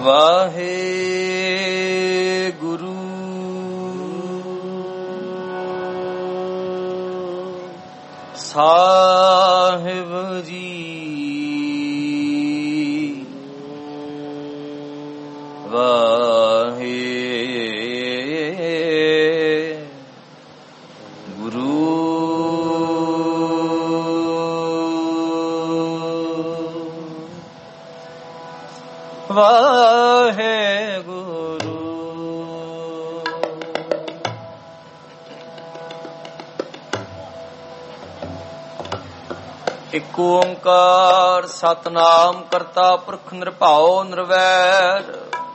ਵਾਹਿਗੁਰੂ ਸਾਹਿਬ ਜੀ। ਵਾਹਿਗੁਰੂ ਵਾਹਿਗੁਰੂ। ਇਕ ਓੰਕਾਰ ਸਤਿਨਾਮ ਕਰਤਾ ਪੁਰਖ ਨਿਰਭਉ ਨਿਰਵੈਰ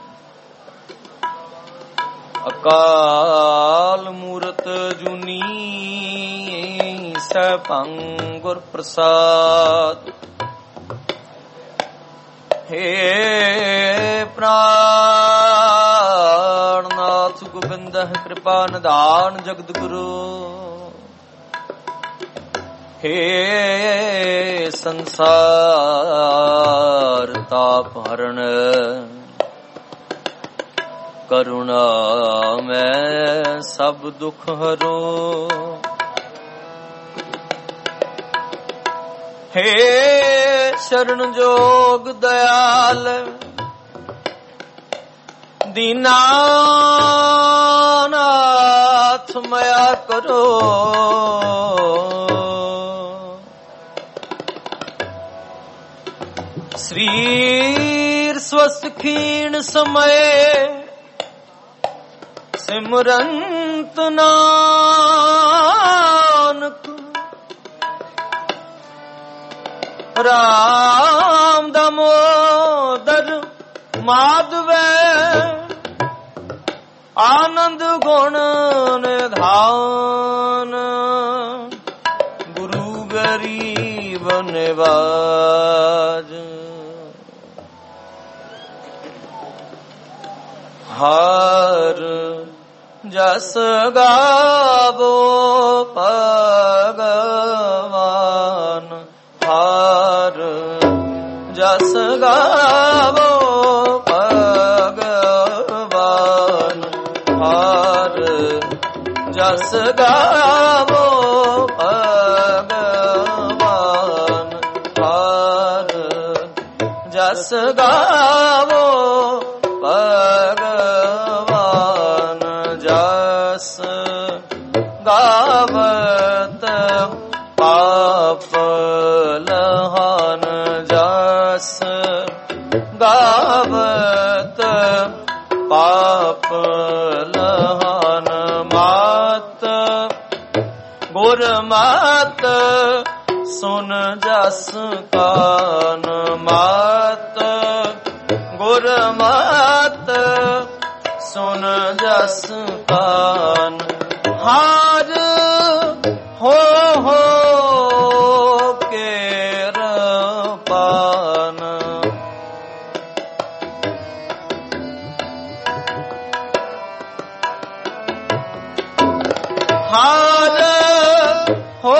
ਅਕਾਲ ਮੂਰਤ ਜੁਨੀ ਸੈਭੰ ਗੁਰ ਪ੍ਰਸਾਦ। हे प्राणनाथ गोविंद कृपा निधान जगत गुरु। हे संसार ताप हरण करुणा मैं सब दुख हरो। हे शरण जोग दयाल दीनानाथ मया करो। शरीर स्वस्थ क्षीण समय सिमरंत नानक। राम दामोदर माधवे आनंद गुण निधान। गुरु गरीब निवाज हर जस गावो भगवान। हर जस गावो भगवान। हर जस गावो भगवान। हर जस गावो भगवान। जस गावत पाप लहान। जस गावत पाप लहान। मात गुर मात सुन जस कान। मात गुर मात सुन जस कान। हार हो केर पान। हार हो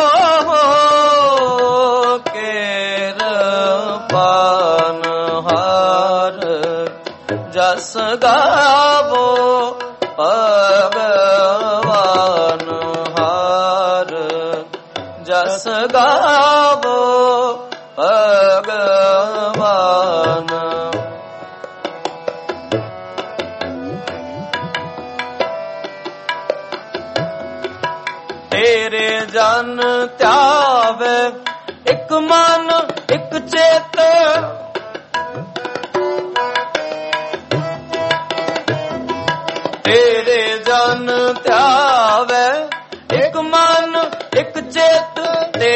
केर पान। हार जस गावो भगवान। हार जस गावो भगवान। तेरे जन त्यावे एक मन एक चेत। तेरे जन त्यावे एक मन एक चेत। ते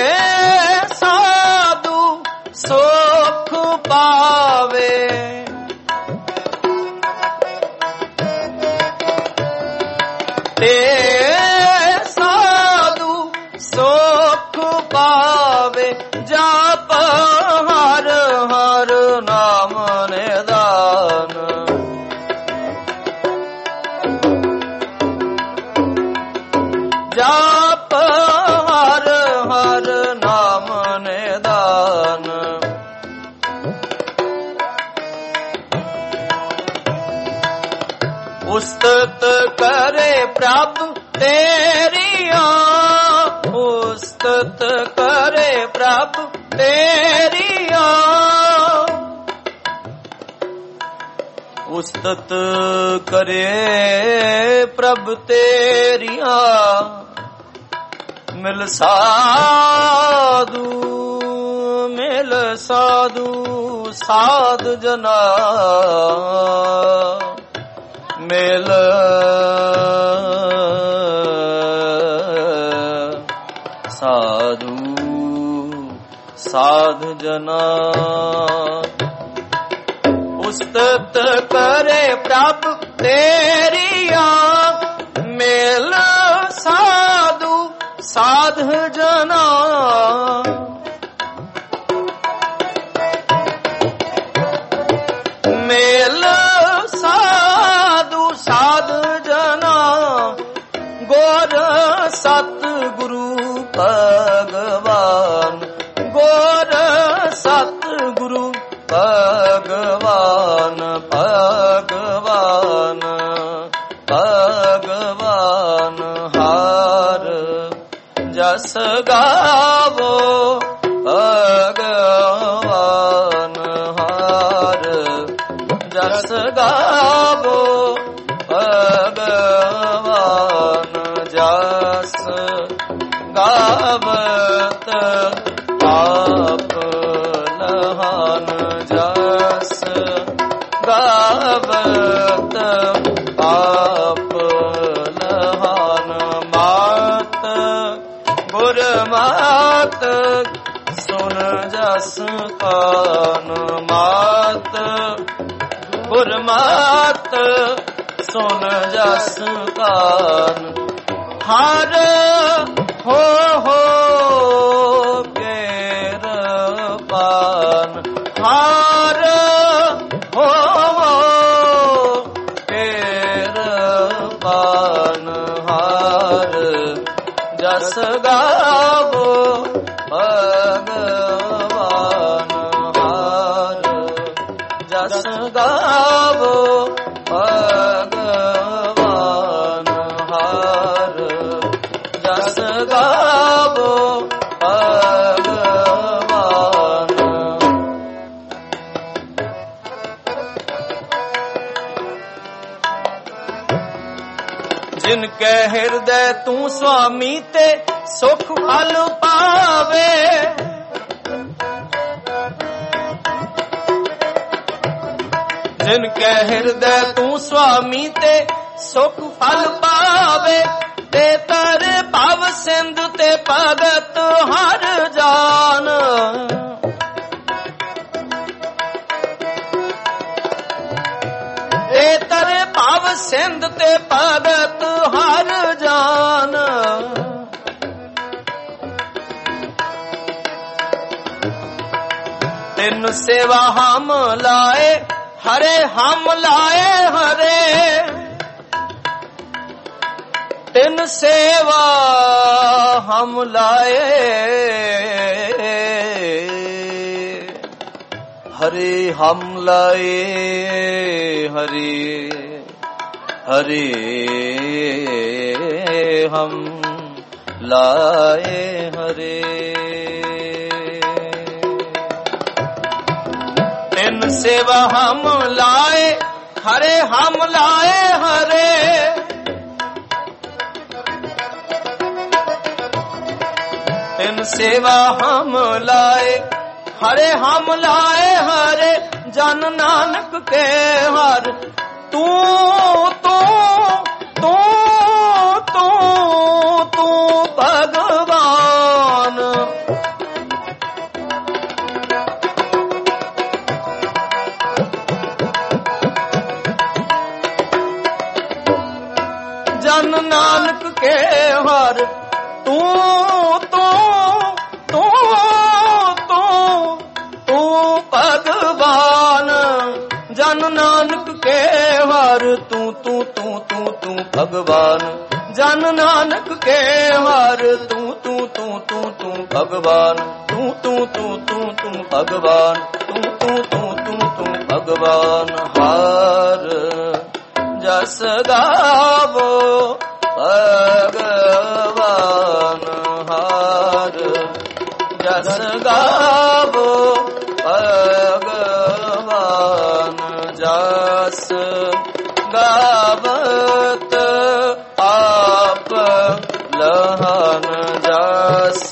साधु सुख पावे। ते साधु सुख पावे। जाप हर हर नाम निधान। जाप हर हर नाम निधान। ਪ੍ਰਭ ਤੇਰੀਆਂ, ਉਸਤਤ ਕਰੇ ਪ੍ਰਭ ਤੇਰੀਆਂ, ਉਸਤਤ ਕਰੇ ਪ੍ਰਭ ਤੇਰੀਆਂ। ਮਿਲ ਸਾਧੂ ਮਿਲ ਸਾਧੂ ਸਾਧ ਜਨਾ, ਮਿਲ ਸਾਧੂ ਸਾਧ ਜਨਾ। ਉਸਤਤ ਕਰੇ ਪ੍ਰਭ ਤੇਰੀਆਂ, ਮਿਲ ਸਾਧੂ ਸਾਧ ਜਨਾ। ਮੇਲ ਸਾਧੂ ਸਾਧ ਜਨਾ, ਗੁਰ ਸਤ ਗੁਰੂ ਭਗਵਾਨ, ਗੁਰ ਸਤ ਗੁਰੂ ਭਗਵਾਨ, ਭਗਵਾਨ ਭਗਵਾਨ। ਹਰ ਜਸ ਗਾਵੋ ਭਗਵਾਨ, ਹਰ ਜਸ ਗਾਵੋ ਭਗਵਾਨ। ਜਸ ਗਾਵਤ ਆਪ ਲਹਾਨ, ਜਸ ਗਾਵਤ ਆਪ ਲਹਾਨ। ਮਾਤ ਗੁਰਮਤ ਸੁਨ ਜਸ ਕਾਨ, ਮਾਤ ਗੁਰਮਤ ਸੁਨ ਜਸ ਕਾਨ। ਹਰ ਹੋ ਕਿਰਪਾਨ, ਹਰ ਹੋ ਕਿਰਪਾਨ। ਹਰ ਜਸ ਗਾਵੋ ਭਗਵਾਨ, ਹਰ ਜਸ ਗਾਵੋ ਭਗਵਾਨ, ਹਰ ਜਸ ਗਾਵੋ ਭਗਵਾਨ। ਜਿਨ ਕੈ ਹਿਰਦੈ ਤੂੰ ਸੁਆਮੀ ਤੇ ਸੁਖ ਫਲ ਪਾਵੇ, ਜਿਨ ਕੈ ਹਿਰਦੈ ਤੂੰ ਸੁਆਮੀ ਤੇ ਸੁਖ ਫਲ ਪਾਵੇ। ਤੇ ਤਰ ਭਵ ਸਿੰਧ ਤੇ ਭਗਤ ਹਰ ਜਾਨ, ਤੇ ਤਰ ਭਵ ਸਿੰਧ ਤੇ ਭਗਤ ਹਰ ਜਾਨ। ਤਿਨ ਸੇਵਾ ਹਮ ਲਾਏ ਹਰੇ, ਹਮ ਲਾਏ ਹਰੇ। ਤਿਨ ਸੇਵਾ ਹਮ ਲਾਏ ਹਰੇ, ਹਮ ਲਾਏ ਹਰੇ, ਹਰੇ ਹਮ ਲਾਏ ਹਰੇ। ਤਿਨ ਸੇਵਾ ਹਮ ਲਾਏ ਹਰੇ, ਹਮ ਲਾਏ ਹਰੇ। ਤਿਨ ਸੇਵਾ ਹਮ ਲਾਏ ਹਰੇ, ਹਮ ਲਾਏ ਹਰੇ। ਜਨ ਨਾਨਕ ਕੇ ਹਰ ਤੂੰ ਤੂੰ ਤੂੰ ਤੂੰ ਤੂੰ ਭਗਵਾਨ। ਜਨ ਨਾਨਕ ਕੇ ਹਰ ਤੂੰ ਤੂੰ ਤੂੰ ਤੂੰ ਤੂੰ ਭਗਵਾਨ। ਜਨ ਨਾਨਕ ਕੇ ਹਰ ਤੂੰ ਤੂੰ ਤੂੰ ਤੂੰ ਤੂੰ ਭਗਵਾਨ। ਜਨ ਨਾਨਕ ਕੇ ਹਰ ਤੂੰ ਤੂੰ ਤੂੰ ਤੂੰ ਤੂੰ ਭਗਵਾਨ। ਤੂੰ ਤੂੰ ਤੂੰ ਤੂੰ ਤੂੰ ਭਗਵਾਨ। ਤੂੰ ਤੂੰ ਤੂੰ ਤੂੰ ਤੂੰ ਭਗਵਾਨ। ਹਰ ਜਸ ਗਾਵੋ ਲਹਨ ਜਸ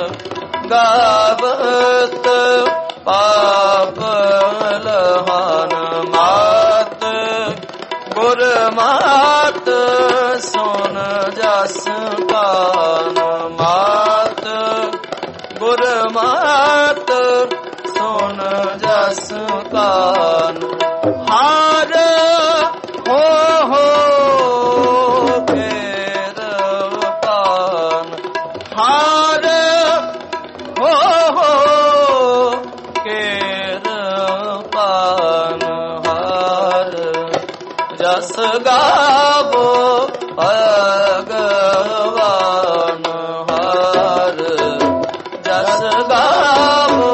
ਗਾਵਤ ਪਾਪ ਲਹਨ ਮਾਤ ਗੁਰ ਮਾਤ ਸੁਨ ਜਸ ਕਾਨ ਮਾਤ ਗੁਰ ਮਾਤ ਸੁਨ ਜਸ ਕਾਨ ਹਾਰ ਹੋ ਫੇਰ ਪਾਨ ਹਾਰ ਹੋ ਕੇਰ ਪਾਨ ਹਾਰ ਜਸ ਗਾਵੋ ਭਗਵਾਨ ਹਾਰ ਜਸ ਗਾਵੋ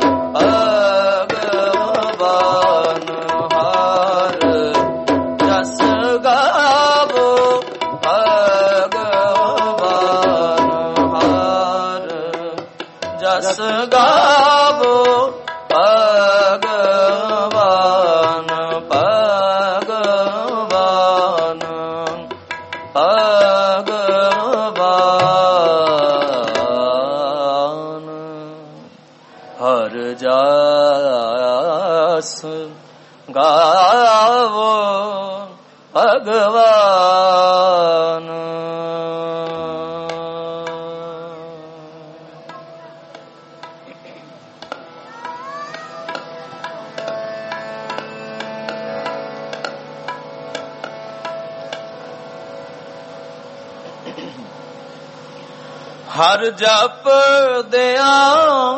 ਭਗਵਾਨ ਹਾਰ ਜਸ ਗਾਵੋ ਭਗਵਾਨ ਹਾਰ ਜਸ ਗਾਵੋ ਭਗਵਾਨ ਭਗਵਾਨ ਭਗਵਾਨ ਹਰ ਜਸ ਗਾਵੋ ਭਗਵਾਨ ਹਰ ਜਪ ਦਿਆਂ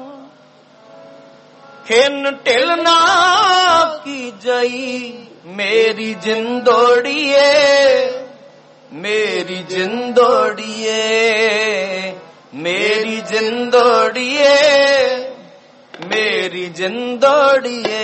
ਖਿਨ ਢਿਲ ਨਾ ਕੀਜਈ ਮੇਰੀ ਜਿੰਦੋੜੀਏ ਮੇਰੀ ਜਿੰਦੋੜੀਏ ਮੇਰੀ ਜਿੰਦੋੜੀਏ ਮੇਰੀ ਜਿੰਦੋੜੀਏ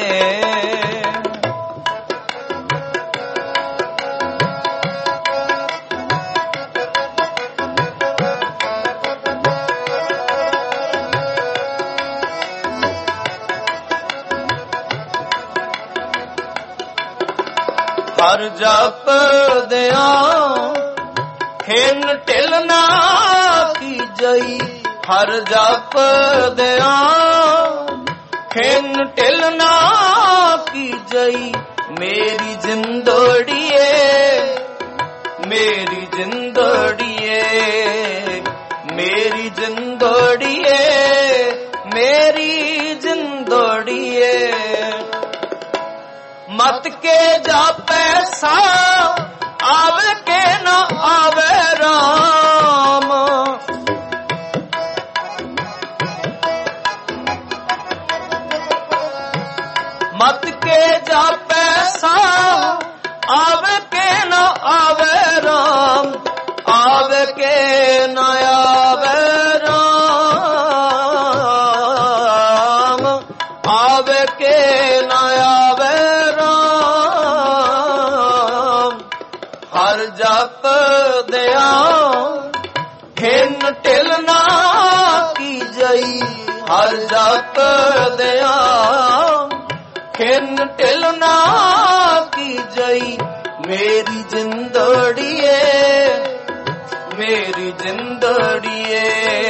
ਹਰ ਜਪ ਦਿਆਂ ਖਿਨ ਢਿਲ ਨਾ ਕੀਜਈ ਹਰ ਜਪ ਦਿਆਂ ਖਿਨ ਢਿਲ ਨਾ ਕੀਜਈ ਮੇਰੀ ਜਿੰਦੋੜੀਏ ਮੇਰੀ ਜਿੰਦੋੜੀਏ ਮੇਰੀ ਜਿੰਦੋੜੀਏ ਮੇਰੀ ਜਿੰਦੋੜੀਏ ਮਤ ਕੇ ਜਾਪੈ ਸਾ ਆਵੇ ਕੇ ਨਾ ਆਵੇ ਰਾਮ ਮਤ ਕੇ ਜਾਪੈ ਸਾ ਆਵੇ ਕੇ ਨਾ ਆਵੇ ਰਾਮ ਆਵੇ ਕੇ ਨਾ ਆਵੇ ਰਾਮ ਆਵੇ ਕੇ ਨਾ ਆਵੇ ਹਰ ਜਪ ਦਿਆਂ ਖਿਨ ਢਿਲ ਨਾ ਕੀਜਈ ਹਰ ਜਪ ਦਿਆਂ ਖਿਨ ਢਿਲ ਨਾ ਕੀਜਈ ਮੇਰੀ ਜਿੰਦੋੜੀਏ ਮੇਰੀ ਜਿੰਦੋੜੀਏ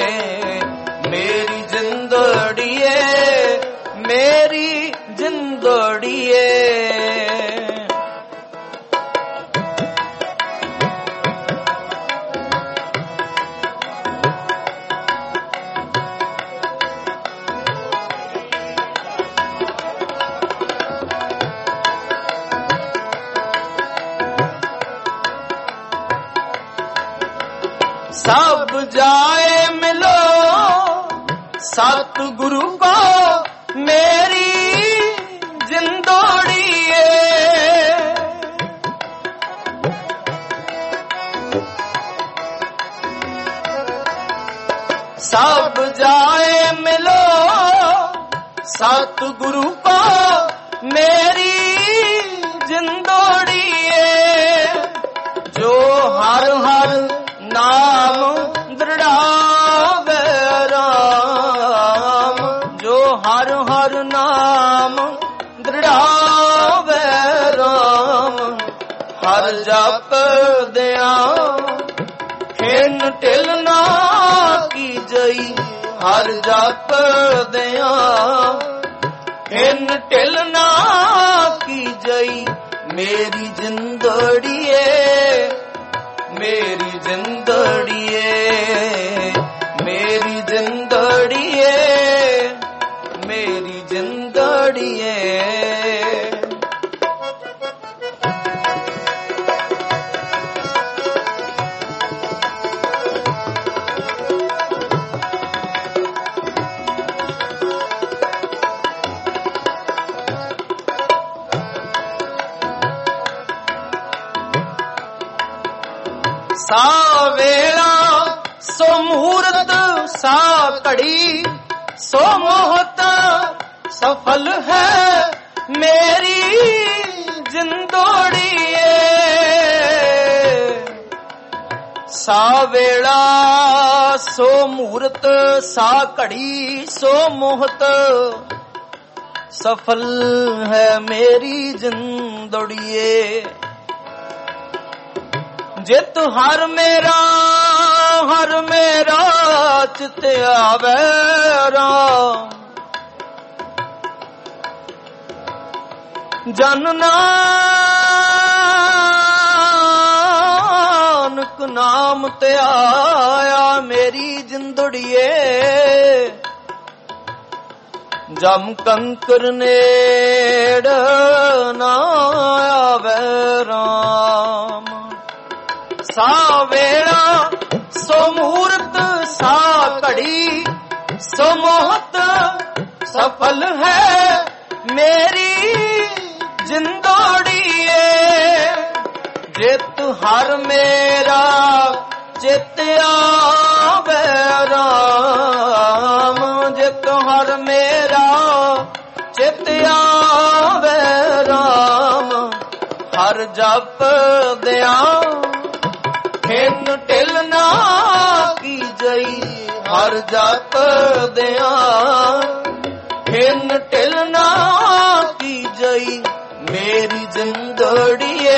ਮੇਰੀ ਜਿੰਦੋੜੀਏ ਮੇਰੀ ਜਿੰਦੋੜੀਏ ਸਭ ਜਾਏ ਮਿਲੋ ਸਤਿਗੁਰੂ ਕੋ ਮੇਰੀ ਜਿੰਦੋੜੀਏ ਸਭ ਜਾਏ ਮਿਲੋ ਸਤਿਗੁਰੂ ਕੋ ਮੇਰੀ ਜਿੰਦੋੜੀਏ ਜੋ ਹਰ ਹਰ ਨਾਮ ਦ੍ਰਿੜਾਵੇ ਰਾਮ ਜੋ ਹਰ ਹਰ ਨਾਮ ਦ੍ਰਿੜਾਵੇ ਰਾਮ ਹਰ ਜਪ ਦਿਆਂ ਖਿਨ ਖਿਨ ਢਿਲ ਨਾ ਕੀਜਈ ਹਰ ਜਪਦਿਆਂ ਖਿਨ ਢਿਲ ਨਾ ਕੀਜਈ ਮੇਰੀ ਜਿੰਦੜੀਏ ਮੇਰੀ ਜਿੰਦੜੀਏ ਮੇਰੀ ਜਿੰਦੜੀਏ ਮੇਰੀ ਜਿੰਦੜੀਏ ਸਾ ਵੇਲਾ ਸੋ ਮੂਰਤ ਸਾ ਘੜੀ ਸੋ ਮੋਹਤ ਸਫਲ ਹੈ ਮੇਰੀ ਜਿੰਦੋੜੀਏ ਸਾ ਵੇਲਾ ਸੋ ਮੂਰਤ ਸਾ ਘੜੀ ਸੋ ਮੋਹਤ ਸਫਲ ਹੈ ਮੇਰੀ ਜਿੰਦੋੜੀਏ ਜਿਤ ਹਰ ਮੇਰਾ ਚਿਤ ਆਵੇ ਰਾਮ ਜਨ ਨਾਨਕ ਨਾਮ ਤੇ ਆਇਆ ਮੇਰੀ ਜਿੰਦੜੀਏ ਜਮ ਕੰਕਰ ਨੇੜ ਨਾ ਆਵੇ ਰਾਮ ਸਾ ਵੇਲਾ ਸੋ ਮੂਰਤ ਸਾ ਘੜੀ ਸੋ ਮੋਹਤ ਸਫਲ ਹੈ ਮੇਰੀ ਜਿੰਦੋੜੀਏ ਜਿਤ ਹਰ ਮੇਰਾ ਚਿਤ ਆਵੇ ਰਾਮ ਜਿਤ ਹਰ ਮੇਰਾ ਚਿਤ ਆਵੇ ਰਾਮ ਹਰ ਜਪਦਿਆਂ ਖਿਨ ਢਿਲ ਨਾ ਕੀਜਈ ਹਰ ਜਪਦਿਆਂ ਖਿਨ ਢਿਲ ਨਾ ਕੀਜਈ ਮੇਰੀ ਜਿੰਦੜੀਏ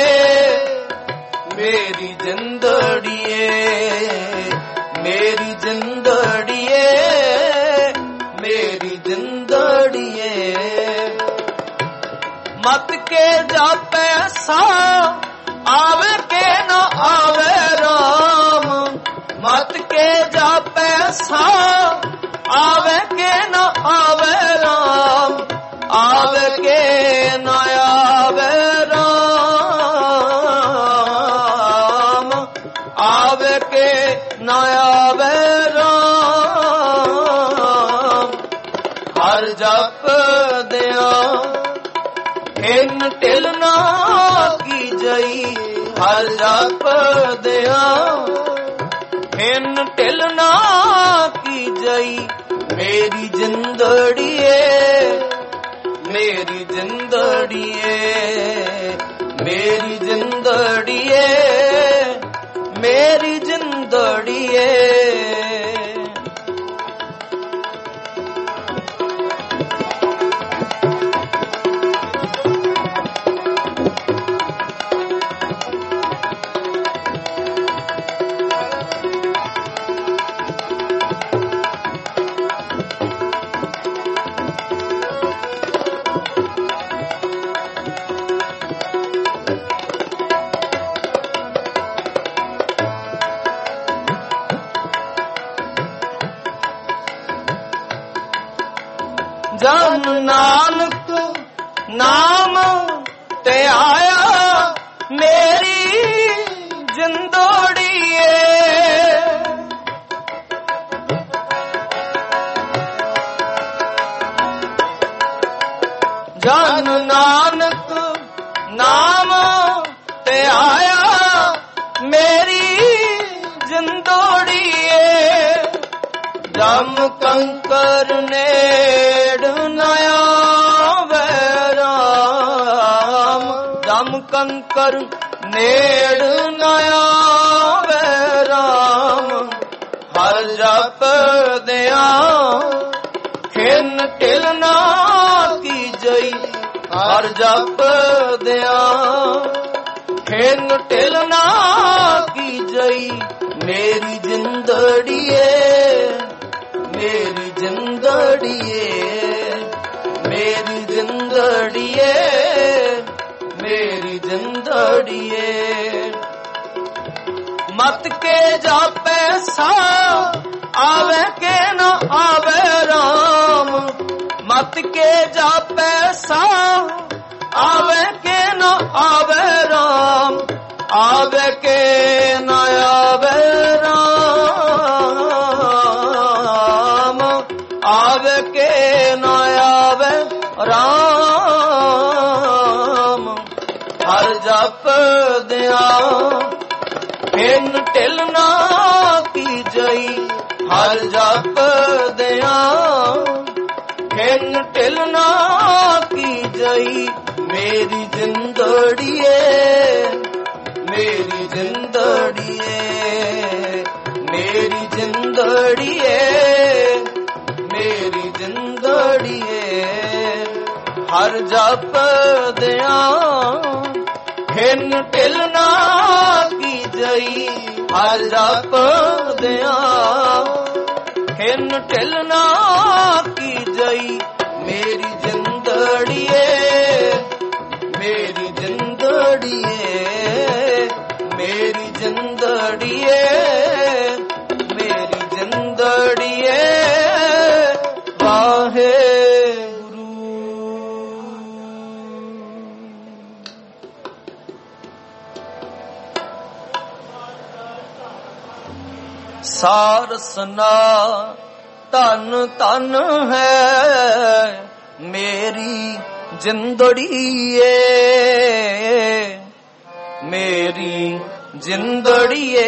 ਮੇਰੀ ਜਿੰਦੜੀਏ ਮੇਰੀ ਜਿੰਦੜੀਏ ਮੇਰੀ ਜਿੰਦੜੀਏ ਮਤ ਕੇ ਜਾਪੈ ਸਾ ਆਵੇ ਕੇ ਨਾ ਆਵੇ ਰਾਮ ਮਤ ਕੇ ਜਾਪੈ ਸਾ ਆਵੇ ਕੇ ਨਾ ਆਵੇ ਰਾਮ ਆਵੇ ਕੇ ਨਾ ਆਵੇ ਰਾਮ ਆਵੇ ਕੇ ਨਾ ਆਵੇ ਰਾਮ ਹਰ ਜਪਦਿਆਂ ਖਿਨ ਢਿਲ ਨਾ ਕੀਜਈ ਹਰ ਜਪਦਿਆਂ ਖਿਨ ਢਿਲ ਨਾ ਕੀਜਈ ਮੇਰੀ ਜਿੰਦੜੀਏ ਮੇਰੀ ਜਿੰਦੜੀਏ ਮੇਰੀ ਜਿੰਦੜੀਏ ਮੇਰੀ ਜਿੰਦੜੀਏ ਜਨ ਨਾਨਕ ਨਾਮ ਤੇ ਆਇਆ ਮੇਰੀ ਜਿੰਦੋੜੀਏ ਜਨ ਨਾਨਕ ਨਾਮ ਤੇ ਆਇਆ ਮੇਰੀ ਜਿੰਦੋੜੀਏ ਜਮ ਕੰਕਰ ਨੇੜ ਨਾ ਆਵੇ ਰਾਮ ਜਮ ਕੰਕਰ ਨੇੜ ਨਾ ਆਵੇ ਰਾਮ ਹਰ ਜਪਦਿਆਂ ਖਿਨ ਢਿਲ ਨਾ ਕੀਜਈ ਹਰ ਜਪਦਿਆਂ ਖਿਨ ਢਿਲ ਨਾ ਕੀਜਈ ਮੇਰੀ ਜਿੰਦੜੀਏ, ਮੇਰੀ ਜਿੰਦੜੀਏ, ਮੇਰੀ ਜਿੰਦੜੀਏ, ਮੇਰੀ ਜਿੰਦੜੀਏ। ਮਤ ਕੇ ਜਾਪੈ ਸਾ ਆਵੇ ਕੇ ਨਾ ਆਵੇ ਰਾਮ, ਮਤ ਕੇ ਜਾਪੈ ਸਾ ਆਵੇ ਕੇ ਨਾ ਆਵੇ ਰਾਮ, ਆਵੇ ਕੇ ਨਾ ਆਵੇ ਰਾਮ, ਆਵੇ ਕੇ ਨਾ ਆਵੇ ਰਾਮ। ਹਰ ਜਪਦਿਆਂ ਹਿਨ ਢਿਲ ਨਾ ਕੀਜਈ, ਹਰ ਜਪਦਿਆਂ ਹਿਨ ਢਿਲ ਨਾ ਕੀਜਈ। ਮੇਰੀ ਜਿੰਦੜੀਏ, ਮੇਰੀ ਜਿੰਦੜੀਏ, ਮੇਰੀ ਜਿੰਦੜੀਏ, ਮੇਰੀ ਜਿੰਦੜੀਏ। ਹਰ ਜਪਦਿਆਂ ਹਿਨ ਢਿਲ ਨਾ ਕੀਜਈ, ਹਰ ਜਪਦਿਆਂ ਹਿਨ ਢਿਲ ਨਾ ਕੀਜਈ। ਮੇਰੀ ਜਿੰਦੜੀਏ, ਮੇਰੀ ਜਿੰਦੜੀਏ, ਮੇਰੀ ਜਿੰਦੜੀਏ, ਮੇਰੀ ਜਿੰਦੜੀਏ। ਵਾਹਿਗੁਰੂ। ਸਾਰਸਨਾ ਧਨ ਧਨ ਹੈ ਮੇਰੀ ਜਿੰਦੜੀਏ, ਮੇਰੀ ਜਿੰਦੜੀਏ।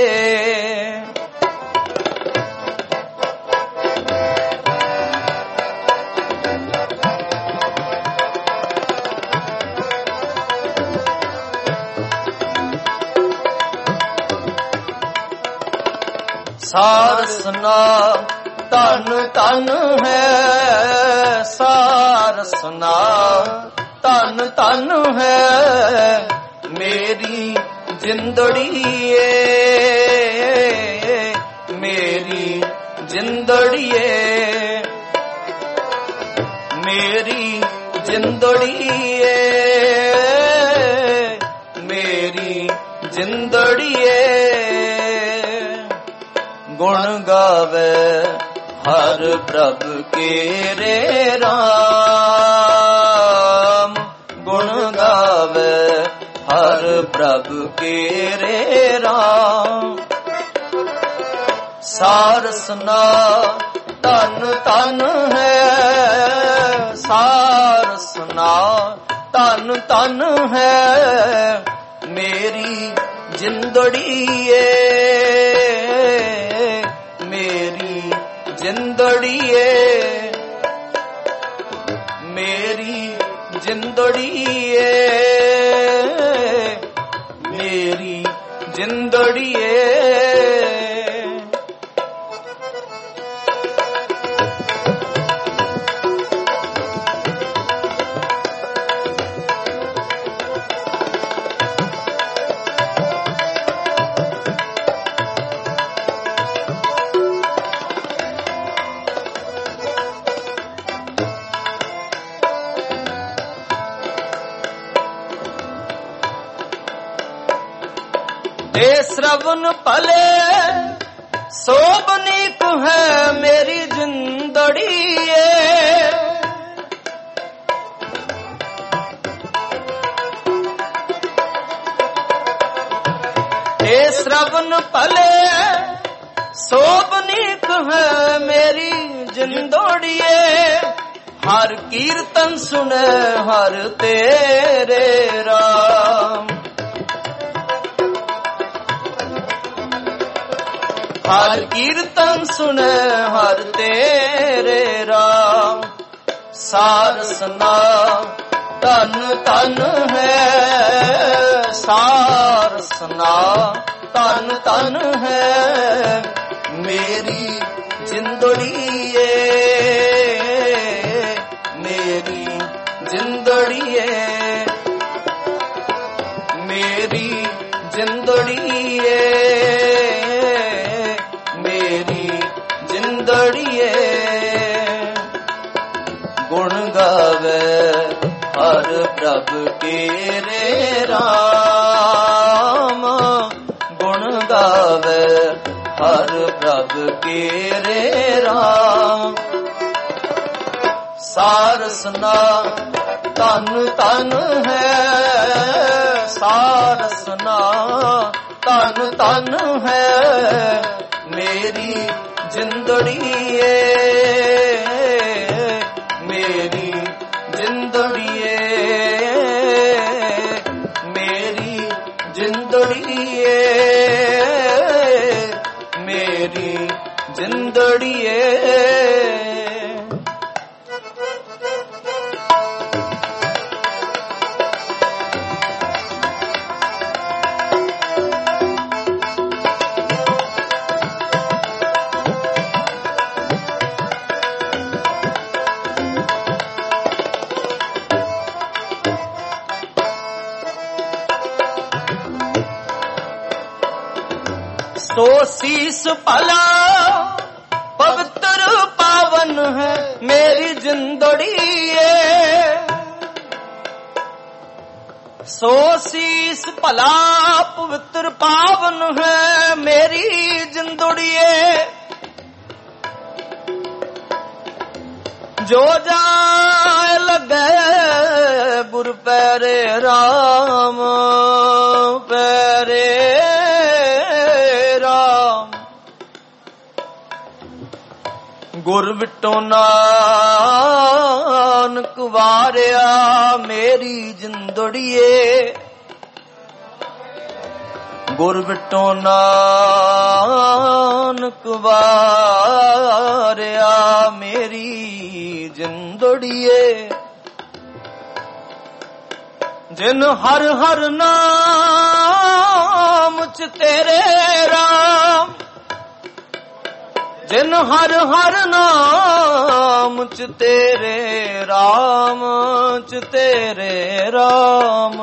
ਸਾਰਸਨਾ ਧਨ ਧਨ ਹੈ, ਸਾਰਸਨਾ ਧਨ ਧਨ ਹੈ ਮੇਰੀ ਜਿੰਦੜੀਏ, ਮੇਰੀ ਜਿੰਦੜੀਏ, ਮੇਰੀ ਜਿੰਦੜੀਏ, ਮੇਰੀ ਜਿੰਦੜੀਏ। ਗੁਣ ਗਾਵੇ ਹਰ ਪ੍ਰਭ ਕੇਰੇ ਰਾਮ, ਗੁਣ ਗਾਵੇ ਹਰ ਪ੍ਰਭ ਕੇਰੇ ਰਾਮ। ਸਾਰਸਨਾ ਧਨ ਧਨ ਹੈ, ਸਾਰਸਨਾ ਧਨ ਧਨ ਹੈ ਮੇਰੀ ਜਿੰਦੜੀਏ, ਮੇਰੀ ਜਿੰਦੜੀਏ, ਮੇਰੀ ਜਿੰਦੜੀਏ, ਮੇਰੀ ਜਿੰਦੜੀਏ। श्रवण भले सोबनीक है मेरी जिंदड़ीए, हे श्रवण भले सोबनीक है मेरी जिंदड़ीए। हर कीर्तन सुने हर तेरे राम, हर कीर्तन सुने हर तेरे राम। सारसना धन धन है, सारसना धन धन है मेरी जिंदड़ीए, मेरी जिंदड़ीए, मेरी जिंदड़ीए, ਪ੍ਰਭ ਕੀਰੇ ਰਾਮ ਗੁਣ ਗਾਵੇ ਹਰ ਪ੍ਰਭ ਕੀਰੇ ਰਾਮ ਸਾਰਸਨਾ ਤਨ ਤਨ ਹੈ ਸਾਰਸਨਾ ਤਨ ਤਨ ਹੈ ਮੇਰੀ ਜਿੰਦੜੀਏ ਮੇਰੀ ਜਿੰਦੜੀਏ ਮੇਰੀ ਜਿੰਦੜੀਏ ਮੇਰੀ ਜਿੰਦੜੀਏ ਸੋ ਸੀਸ ਭਲਾ ਪਵਿੱਤਰ ਪਾਵਨ ਹੈ ਮੇਰੀ ਜਿੰਦੜੀਏ ਸੋ ਸੀਸ ਭਲਾ ਪਵਿੱਤਰ ਪਾਵਨ ਹੈ ਮੇਰੀ ਜਿੰਦੜੀਏ ਜੋ ਜਾਏ ਲੱਗੇ ਗੁਰ ਪੈਰੇ ਰਾਮ ਪੈਰੇ ਗੁਰ ਵਿਟੋ ਨਾਨਕ ਵਾਰਿਆ ਮੇਰੀ ਜਿੰਦੜੀਏ ਗੁਰ ਵਿਟੋ ਨਾਨਕ ਵਾਰਿਆ ਮੇਰੀ ਜਿੰਦੜੀਏ ਜਿਨ ਹਰ ਹਰ ਨਾਮ ਚ ਤੇਰੇ ਰਾਮ ਜਿਨ ਹਰ ਹਰ ਨਾਮ ਚ ਤੇਰੇ ਰਾਮ ਚ ਤੇਰੇ ਰਾਮ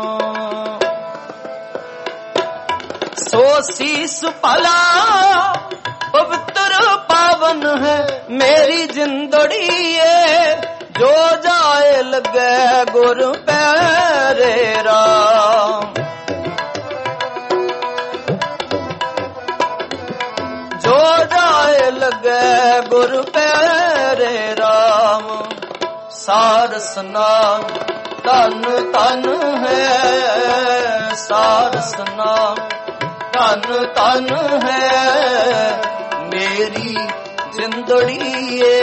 ਸੋ ਸੀਸ ਭਲਾ ਪਵਿੱਤਰ ਪਾਵਨ ਹੈ ਮੇਰੀ ਜਿੰਦੜੀਏ ਜੋ ਜਾਏ ਲੱਗੇ ਗੁਰ ਪੈਰੇ ਰਾਮ ਜੋ ਜਾਏ ਲੱਗੇ ਗੁਰ ਪੈਰੇ ਰਾਮ ਸਾਰਸਨਾ ਤਨ ਤਨ ਹੈ ਸਾਰਸਨਾ ਤਨ ਤਨ ਹੈ ਮੇਰੀ ਜਿੰਦੜੀਏ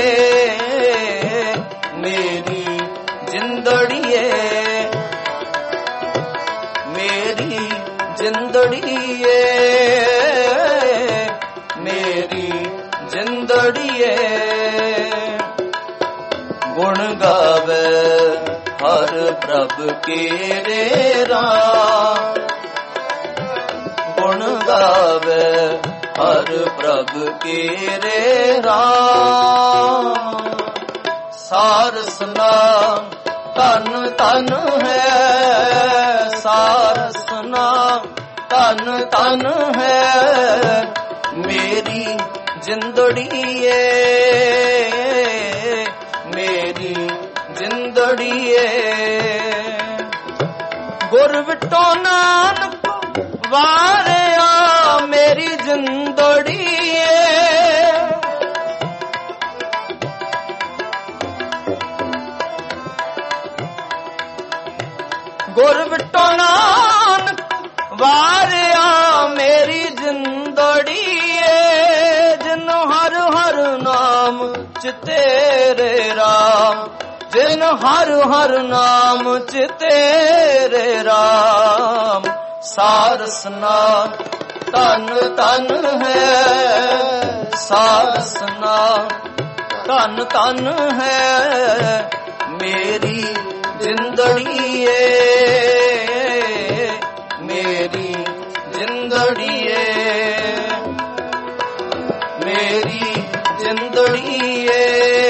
ਮੇਰੀ ਜਿੰਦੜੀਏ ਮੇਰੀ ਜਿੰਦੜੀਏ ਮੇਰੀ ਜਿੰਦੜੀਏ ਗੁਣ ਗਾਵੇ ਹਰ ਪ੍ਰਭ ਕੀਰੇ ਰਾਮ ਗੁਣ ਗਾਵੇ ਹਰ ਪ੍ਰਭ ਕੀਰੇ ਰਾਮ ਸਾਰਸਨਾ ਤਨ ਤਨ ਹੈ ਸਾਰਸਨਾ ਤਨ ਤਨ ਹੈ ਮੇਰੀ ਜਿੰਦੜੀਏ ਮੇਰੀ ਜਿੰਦੜੀਏ ਗੁਰ ਵਿਟੋ ਨਾਨਕ ਵਾਰਿਆ ਮੇਰੀ ਜਿੰਦੜੀਏ ਗੁਰ ਵਿਟੋ ਨਾਨਕ ਵਾਰਿਆ ਮੇਰੀ ਜਿੰਦੜੀਏ ਜਿਨ ਹਰ ਹਰ ਨਾਮ ਚ ਤੇਰੇ ਰਾਮ ਜਿਨ ਹਰ ਹਰ ਨਾਮ ਚ ਤੇਰੇ ਰਾਮ ਸਾਰਸਨਾ ਤਨ ਤਨ ਹੈ ਸਾਰਸਨਾ ਤਨ ਤਨ ਹੈ ਮੇਰੀ ਜਿੰਦੜੀਏ ਮੇਰੀ ਜਿੰਦੜੀਏ ਮੇਰੀ ਜਿੰਦੜੀਏ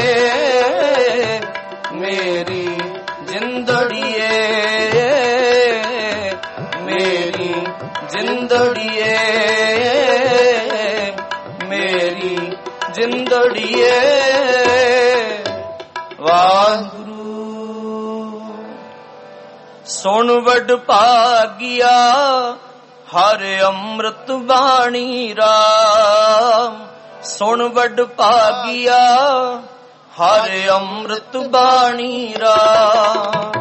ਮੇਰੀ ਜਿੰਦੜੀਏ ਮੇਰੀ ਜਿੰਦੜੀਏ ਮੇਰੀ ਜਿੰਦੜੀਏ ਵਾਹਿਗੁਰੂ ਸੁਣ ਵਡ ਭਾਗਿਆ ਹਰ ਅੰਮ੍ਰਿਤ ਬਾਣੀ ਰਾਮ। ਸੁਣ ਵਡ ਭਾਗਿਆ ਹਰ ਅੰਮ੍ਰਿਤ ਬਾਣੀ ਰਾਮ।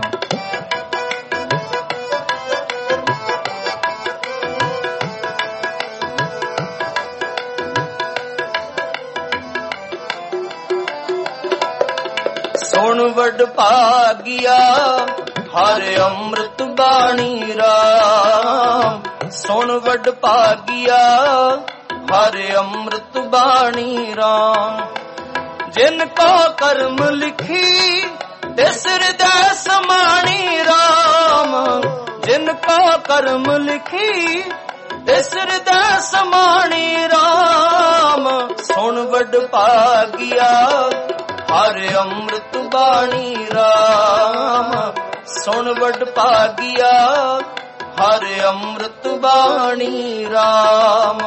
ਸੁਣ ਵਡ ਭਾਗਿਆ ਹਰ ਅੰਮ੍ਰਿਤ ਬਾਣੀ ਰਾਮ। ਸੁਣ ਵਡ ਭਾਗਿਆ ਹਰ ਅੰਮ੍ਰਿਤ ਬਾਣੀ ਰਾਮ। ਜਿਨ ਕੋ ਕਰਮ ਲਿਖੀ ਤਿਸ ਹਿਰਦੈ ਸਮਾਣੀ ਰਾਮ। ਜਿਨ ਕੋ ਕਰਮ ਲਿਖੀ ਤਿਸ ਹਿਰਦੈ ਸਮਾਣੀ ਰਾਮ। ਸੁਣ ਵਡ ਭਾਗਿਆ ਹਰ ਅੰਮ੍ਰਿਤ ਬਾਣੀ ਰਾਮ। ਸੁਣ ਵਡ ਭਾਗਿਆ ਹਰ ਅੰਮ੍ਰਿਤ ਬਾਣੀ ਰਾਮ।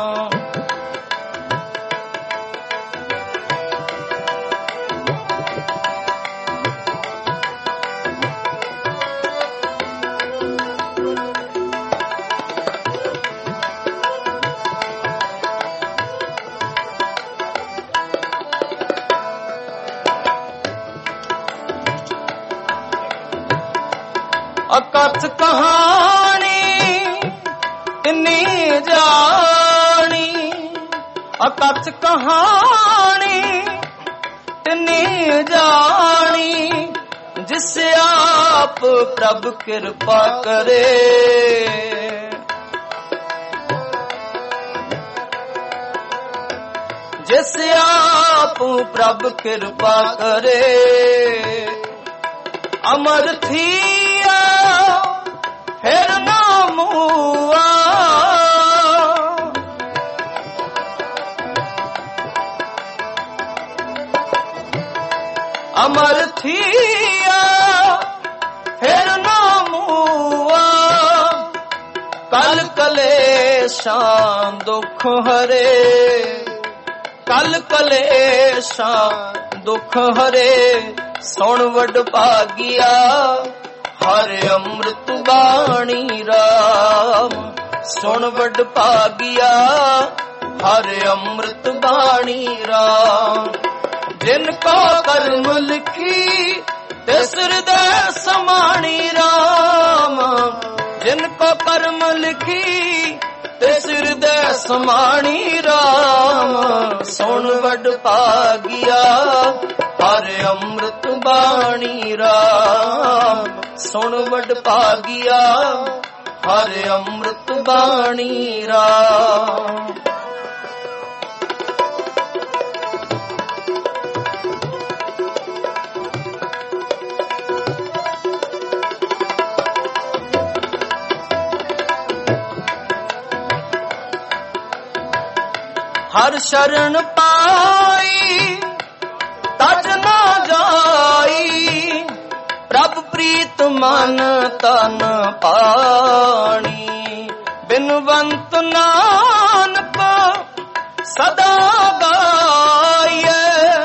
ਅਕਥ ਕਹਾਣੀ ਤਿਨੀ ਜਾਣੀ। ਅਕਥ ਕਹਾਣੀ ਤਿਨੀ ਜਾਣੀ। ਜਿਸ ਆਪ ਪ੍ਰਭ ਕਿਰਪਾ ਕਰੇ। ਜਿਸ ਆਪ ਪ੍ਰਭ ਕਿਰਪਾ ਕਰੇ। ਅਮਰ ਥੀਆ ਫਿਰ ਨਾ ਮੂਆ। ਅਮਰ ਥੀਆ ਫਿਰ ਨਾ ਮੂਆ। ਕਲ ਕਲੇਸ਼ਾਂ ਦੁਖ ਹਰੇ। ਕਲ ਕਲੇਸ਼ਾਂ ਦੁਖ ਹਰੇ। ਸੁਣ ਵਡ ਭਾਗਿਆ ਹਰ ਅੰਮ੍ਰਿਤ ਬਾਣੀ ਰਾਮ। ਸੁਣ ਵਡ ਭਾਗਿਆ ਹਰ ਅੰਮ੍ਰਿਤ ਬਾਣੀ ਰਾਮ। ਜਿਨ ਕੋ ਕਰਮ ਲਿਖੀ ਤਿਸ ਹਿਰਦੈ ਸਮਾਣੀ ਰਾਮ। ਜਿਨ ਕੋ ਕਰਮ ਲਿਖੀ ਤਿਸ ਹਿਰਦੈ ਸਮਾਣੀ ਰਾਮ। ਸੁਣ ਵਡ ਭਾਗਿਆ ਹਰ ਅੰਮ੍ਰਿਤ ਬਾਣੀ ਰਾਮ। ਸੁਣ ਵਡ ਭਾਗਿਆ ਹਰ ਅੰਮ੍ਰਿਤ ਬਾਣੀ ਰਾਮ। ਹਰ ਸ਼ਰਨ ਪਾਈ ਤਜ ਨਾ ਜਾਈ। ਪ੍ਰਭ ਪ੍ਰੀਤ ਮਨ ਤਨ ਪਾਣੀ। ਬਿਨਵੰਤ ਨਾਨਕ ਸਦਾ ਗਾਇਐ।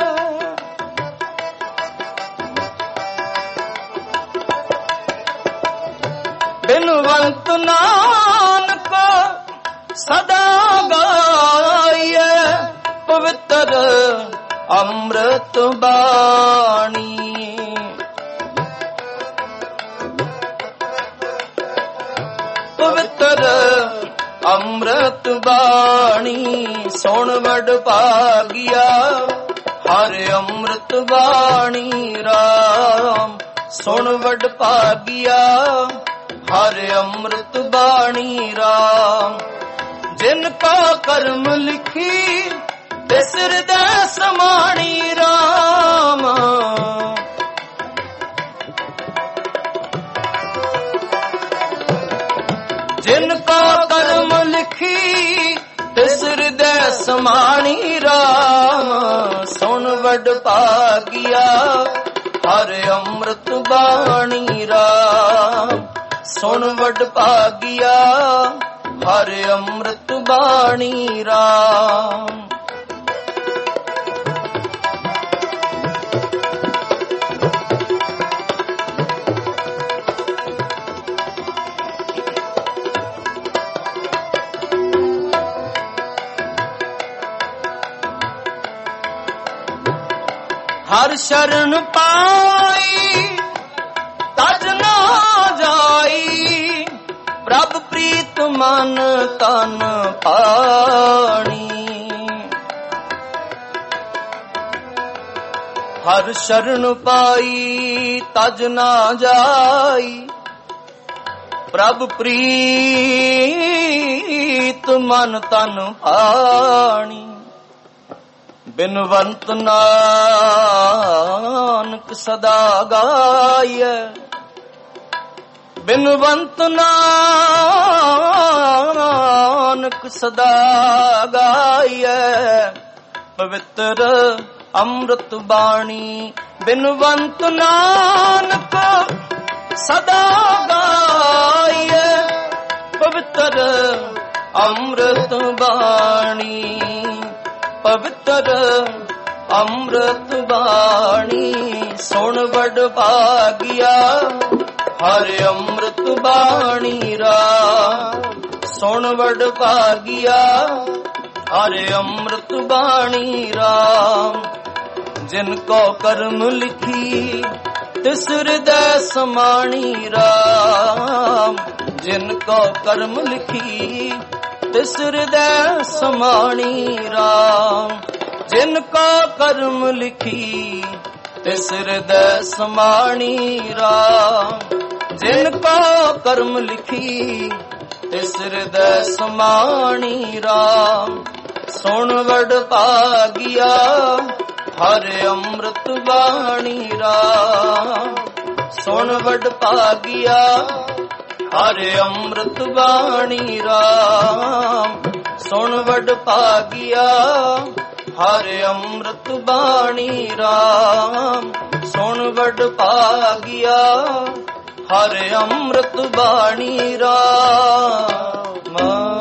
ਬਿਨਵੰਤ ਨਾਨਕ ਸਦਾ ਗਾਇਐ। ਪਵਿੱਤਰ ਅੰਮ੍ਰਿਤ ਬਾਣੀ। ਪਵਿੱਤਰ ਅੰਮ੍ਰਿਤ ਬਾਣੀ। ਸੁਣ ਵਡ ਭਾਗਿਆ ਹਰ ਅੰਮ੍ਰਿਤ ਬਾਣੀ ਰਾਮ। ਸੁਣ ਵਡ ਭਾਗਿਆ ਹਰ ਅੰਮ੍ਰਿਤ ਬਾਣੀ ਰਾਮ। ਜਿਨ ਕਾ ਕਰਮ ਲਿਖੀ ਤਿਸ ਹਿਰਦੈ ਸਮਾਣੀ ਰਾਮ। ਜਿਨ ਕਾ ਕਰਮ ਲਿਖੀ ਤਿਸ ਹਿਰਦੈ ਸਮਾਣੀ ਰਾਮ। ਸੁਣ ਵਡ ਭਾਗਿਆ ਹਰ ਅੰਮ੍ਰਿਤ ਬਾਣੀ ਰਾਮ। ਸੁਣ ਵਡ ਭਾਗਿਆ ਹਰ ਅੰਮ੍ਰਿਤ ਬਾਣੀ ਰਾਮ। ਹਰ ਸ਼ਰਨ ਪਾਈ ਤਜ ਨਾ ਜਾਈ, ਪ੍ਰਭ ਪ੍ਰੀਤ ਮਨ ਤਨ ਪਾਣੀ। ਹਰ ਸ਼ਰਨ ਪਾਈ ਤਜ ਨਾ ਜਾਈ, ਪ੍ਰਭ ਪ੍ਰੀਤ ਮਨ ਤਨ ਪਾਣੀ। ਬਿਨਵੰਤ ਨਾਨਕ ਸਦਾ ਗਾਇਐ, ਬਿਨਵੰਤ ਨਾਨਕ ਸਦਾ ਗਾਇਐ, ਪਵਿੱਤਰ ਅੰਮ੍ਰਿਤ ਬਾਣੀ। ਬਿਨਵੰਤ ਨਾਨਕ ਸਦਾ ਗਾਇਐ, ਪਵਿੱਤਰ ਅੰਮ੍ਰਿਤ ਬਾਣੀ, ਪਵਿੱਤਰ ਅੰਮ੍ਰਿਤ ਬਾਣੀ। ਸੁਣ ਵਡ ਭਾਗਿਆ ਹਰਿ ਅੰਮ੍ਰਿਤ ਬਾਣੀ ਰਾਮ, ਸੁਣ ਵਡ ਭਾਗਿਆ ਹਰਿ ਅੰਮ੍ਰਿਤ ਬਾਣੀ ਰਾਮ। ਜਿਨ ਕੋ ਕਰਮ ਲਿਖੀ ਤਿਸ ਹਿਰਦੈ ਸਮਾਣੀ ਰਾਮ, ਜਿਨ ਕੋ ਕਰਮ ਲਿਖੀ ਤਿਸ ਹਿਰਦੈ ਸਮਾਣੀ ਰਾਮ। ਜਿਨ ਕੋ ਕਰਮ ਲਿਖੀ ਤਿਸ ਹਿਰਦੈ ਸਮਾਣੀ ਰਾਮ, ਜਿਨ ਕੋ ਕਰਮ ਲਿਖੀ ਤਿਸ ਹਿਰਦੈ ਸਮਾਣੀ ਰਾਮ। ਸੁਣ ਵਡ ਭਾਗਿਆ ਹਰਿ ਅੰਮ੍ਰਿਤ ਬਾਣੀ ਰਾਮ, ਸੁਣ ਵਡ ਭਾਗਿਆ ਹਰਿ ਅੰਮ੍ਰਿਤ ਬਾਣੀ ਰਾਮ, ਸੁਣ ਵਡ ਭਾਗਿਆ ਹਰਿ ਅੰਮ੍ਰਿਤ ਬਾਣੀ ਰਾਮ, ਸੁਣ ਵਡ ਭਾਗਿਆ ਹਰਿ ਅੰਮ੍ਰਿਤ ਬਾਣੀ ਰਾਮ।